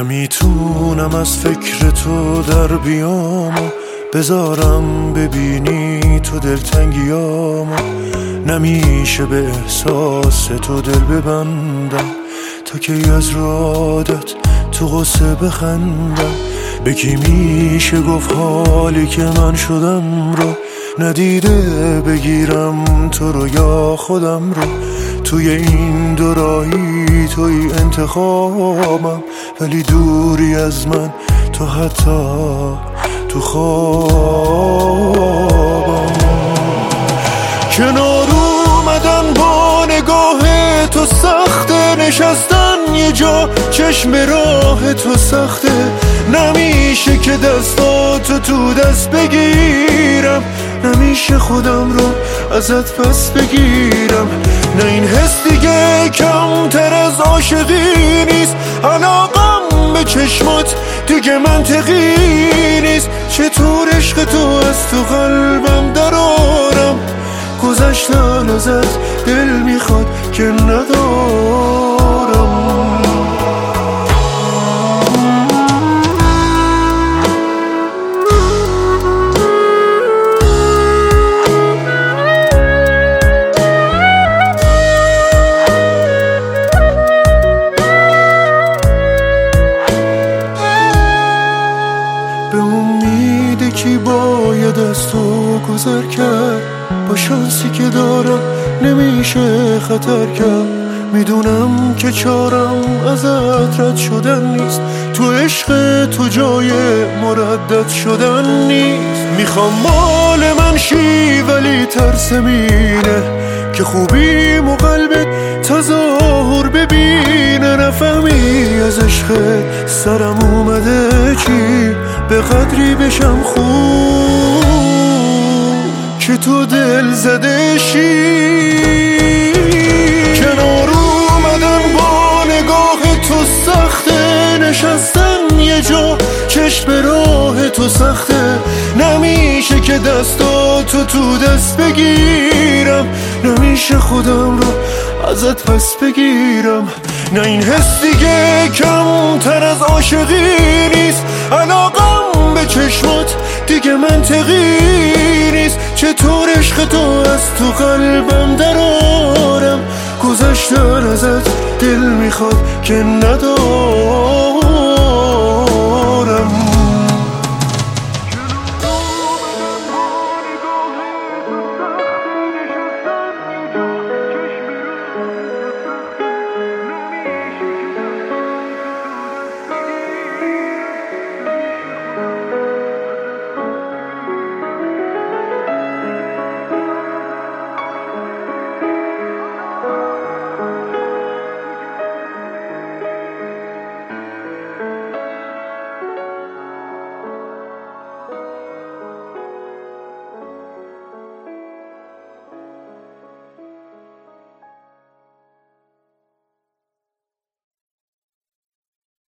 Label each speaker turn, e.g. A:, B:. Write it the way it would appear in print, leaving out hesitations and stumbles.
A: نمیتونم از فکر تو در بیام و بذارم ببینی تو دلتنگیامو. نمیشه به احساس تو دل ببندم تا که از رو عادت تو غصه بخندم. به کی میشه گفت حالی که من شدم رو ندیده بگیرم تو رو یا خودم رو. توی این دو راهی توی انتخابم، ولی دوری از من تو حتی تو خوابم. کنار اومدن با نگاه تو سخته، نشستن یه جا چشم راه تو سخته. نمیشه که دستاتو تو دست بگیرم، نمیشه خودم رو ازت پس بگیرم. نه این حس دیگه کمتر از عاشقی نیست، علاقم به چشمات دیگه منطقی نیست. چطور عشق تو از تو قلبم درارم، گذشتن ازت دل میخواد که ندارم. به امید کی باید از تو گذر کرد، با شانسی که دارم نمیشه خطر کرد. میدونم که چارم ازت رد شدن نیست، تو عشق تو جای مردد شدن نیست. میخوام مال من شی ولی ترسم اینه که خوبیم و قلبت تظاهر ببینه. نفهمی از عشق سرم اومده چی، به قدری بشم خوب که تو دل زده شی. کنار اومدن با نگاه تو سخته، نشستن یه جا چشم راه تو سخته. نمیشه که دستاتو تو دست بگیرم، نمیشه خودم رو ازت پس بگیرم. نه این حس دیگه کمتر از عاشقی نیست، علاقم به چشمات دیگه منطقی نیست. چطور عشق تو از تو قلبم درارم، گذشتن ازت دل میخواد که ندارم.